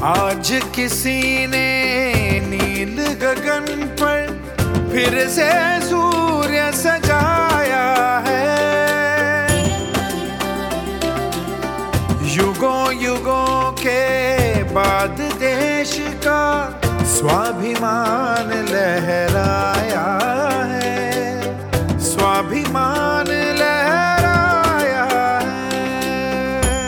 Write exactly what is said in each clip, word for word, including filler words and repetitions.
आज किसी ने नील गगन पर फिर से सूर्य सजाया है। युगों युगों के बाद देश का स्वाभिमान लहराया है, स्वाभिमान लहराया है।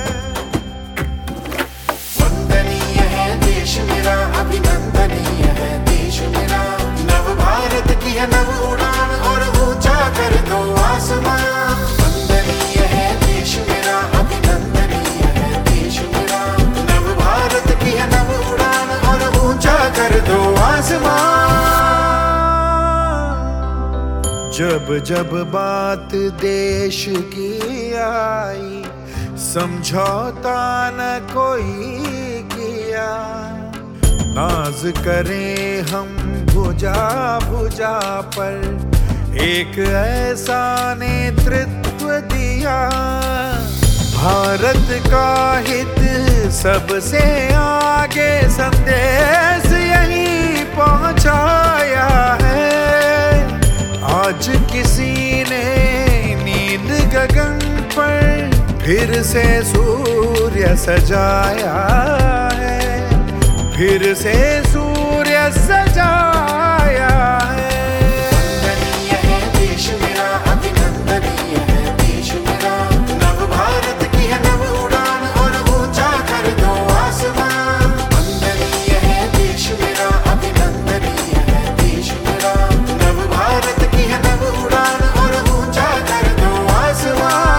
वंदनीय है देश मेरा, अभिनंदनीय है देश मेरा। नव भारत की है नव उड़ान और ऊंचा कर दो आसमान। वंदनीय है देश मेरा, अभिनंदनीय है देश मेरा। नव भारत की है नव उड़ान और ऊंचा कर दो आसमान। जब जब बात देश की आई, समझौता न कोई किया। नाज करें हम भुजा भुजा पर, एक ऐसा नेतृत्व दिया। भारत का हित सबसे आगे संदेश यही पहुंचाया है। आज किसी ने नील गगन पर फिर से सूर्य सजाया है, फिर से सूर्य सजाया है। वंदनीय है देश मेरा, अभिनंदनीय है देश मेरा। नव भारत की है नव उड़ान और ऊंचा कर दो आसमान। वंदनीय है देश मेरा, अभिनंदनीय है देश मेरा। नव भारत की है नव उड़ान और ऊंचा कर दो आसमान।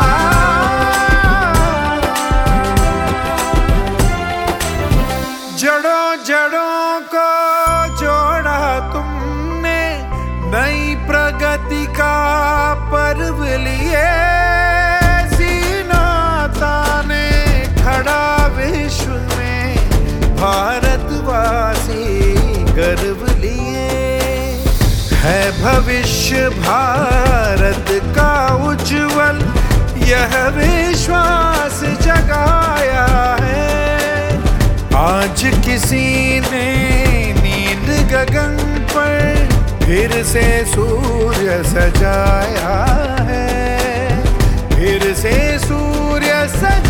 जड़ों जड़ों को जोड़ा तुमने, नई प्रगति का पर्व लिए। सीना ताने खड़ा विश्व में, भारतवासी गर्व लिए। है भविष्य भारत का उज्जवल, यह विश्वास जगाया है। आज किसी ने नील गगन पर फिर से सूर्य सजाया है, फिर से सूर्य सजाया